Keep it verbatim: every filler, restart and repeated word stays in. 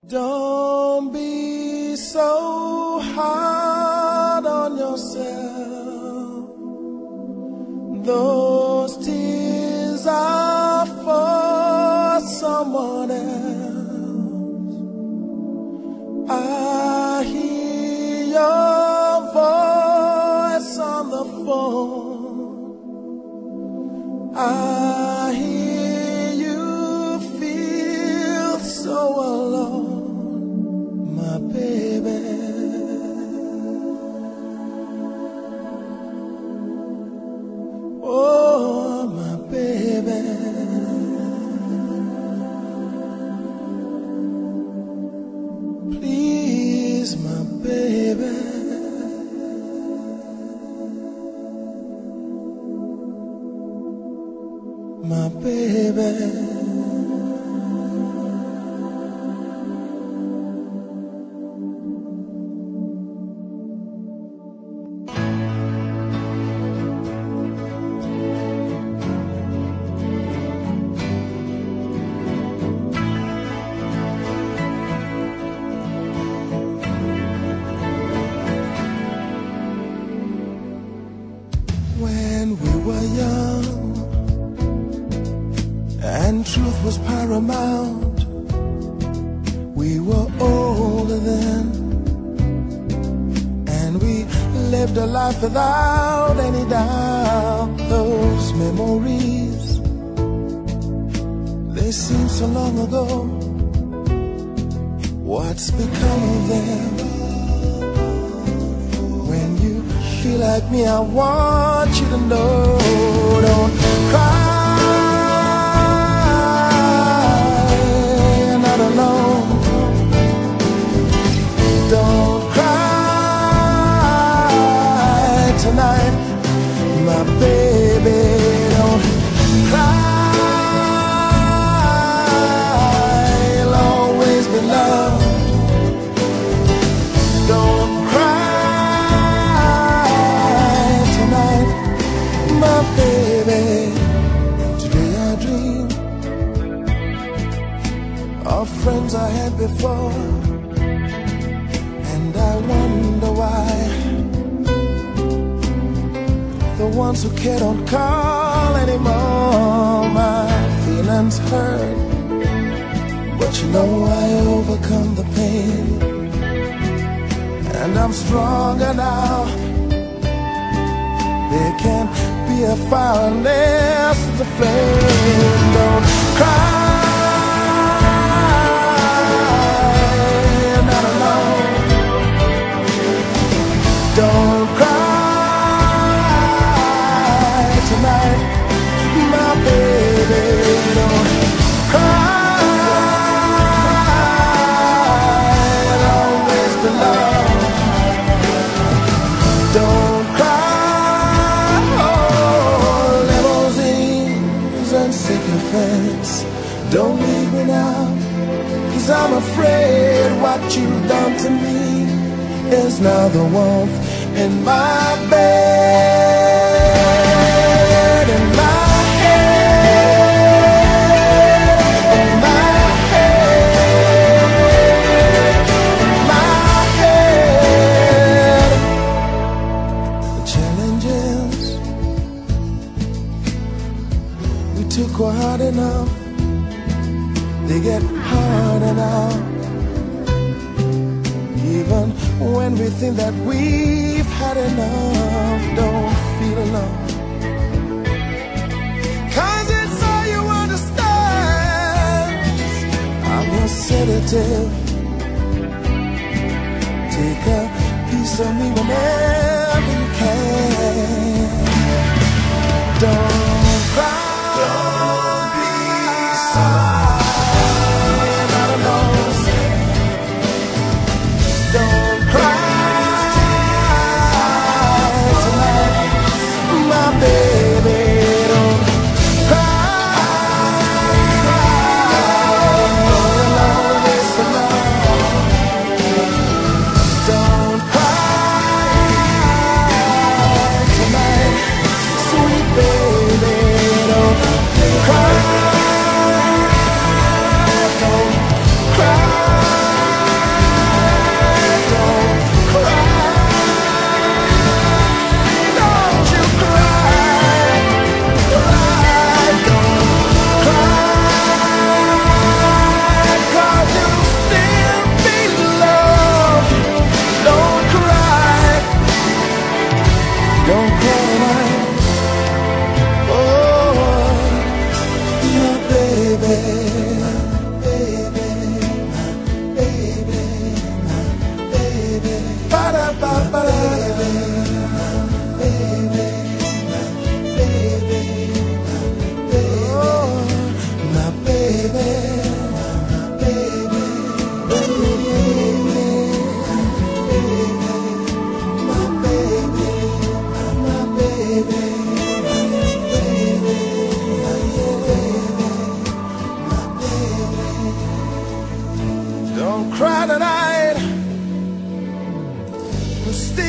Don't be so hard on yourself. Those tears are for someone else. I hear your voice on the phone. I hear you feel so alone, my baby. Oh, my baby. Please, my baby. My baby. When we were young and truth was paramount, we were older then, and we lived a life without any doubt. Those memories, they seem so long ago. What's become of them? When you feel like me, I want you to know, don't cry. Don't cry tonight, my baby. Don't cry, you'll always be loved. Don't cry tonight, my baby. Today I dream of friends I had before, I wonder why the ones who care don't call anymore. My feelings hurt, but you know I overcome the pain, and I'm stronger now. There can't be a fire unless it's a flame. Don't cry, you're not alone. Don't cry tonight, my baby. Don't cry, I'll always be loved. Don't cry, oh, limousines and sycophants. Don't leave me now, 'cause I'm afraid what you've done to me is now the warmth in my bed, in my head, in my head, in my head. The challenges we took were hard enough, they get harder now. Even when we think that we've had enough, don't feel alone, 'cause it's all you understand. I'm your sedative. Take a piece of me whenever you can. Don't cry. Don't be sorry. You're not alone. Don't cry tonight, my baby. Don't cry, you'll always be loved. Don't cry tonight, sweet baby. cry tonight, but still